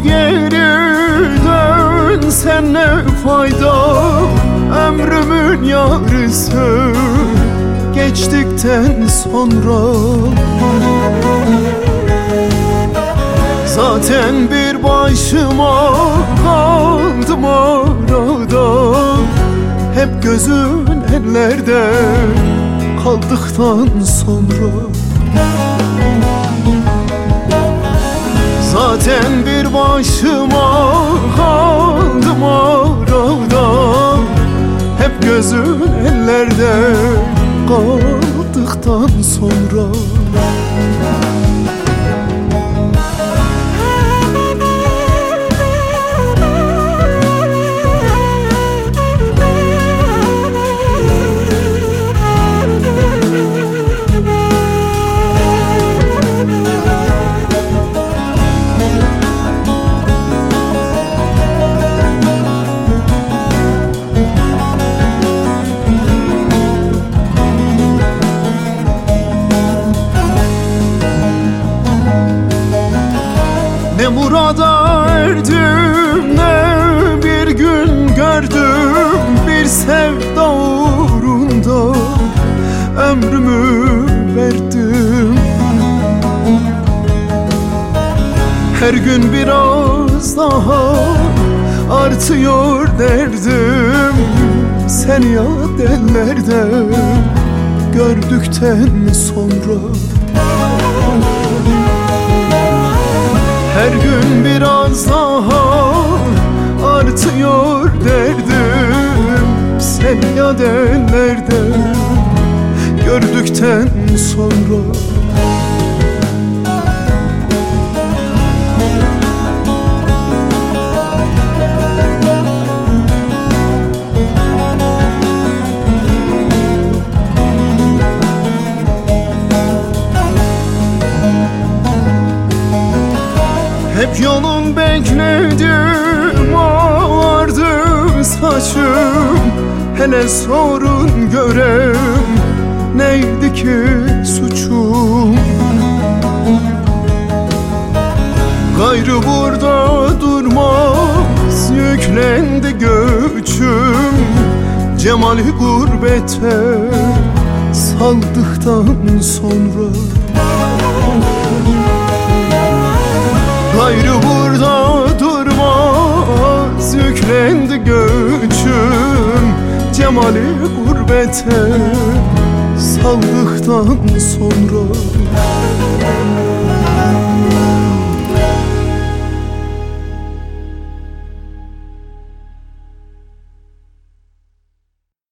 geri dönsen ne fayda, ömrümün yarısı geçtikten sonra. Zaten bir başıma kaldım arada, hep gözün ellerde kaldıktan sonra. Zaten bir başıma kaldım arada, hep gözün ellerde kaldıktan sonra. Ne murada erdim, ne bir gün gördüm, bir sevda uğrunda ömrümü verdim. Her gün biraz daha artıyor derdim, seni yad ellerde gördükten sonra. Her gün biraz daha artıyor derdim, seni yad ellerde gördükten sonra. Hep yolun bekledim, ağardı saçım. Hele sorun görem, neydi ki suçum? Gayrı burada durmaz, yüklendi göçüm. Cemali gurbete saldıktan sonra. Gayrı burada durmaz, yüklendi göçüm. Cemali gurbete saldıktan sonra.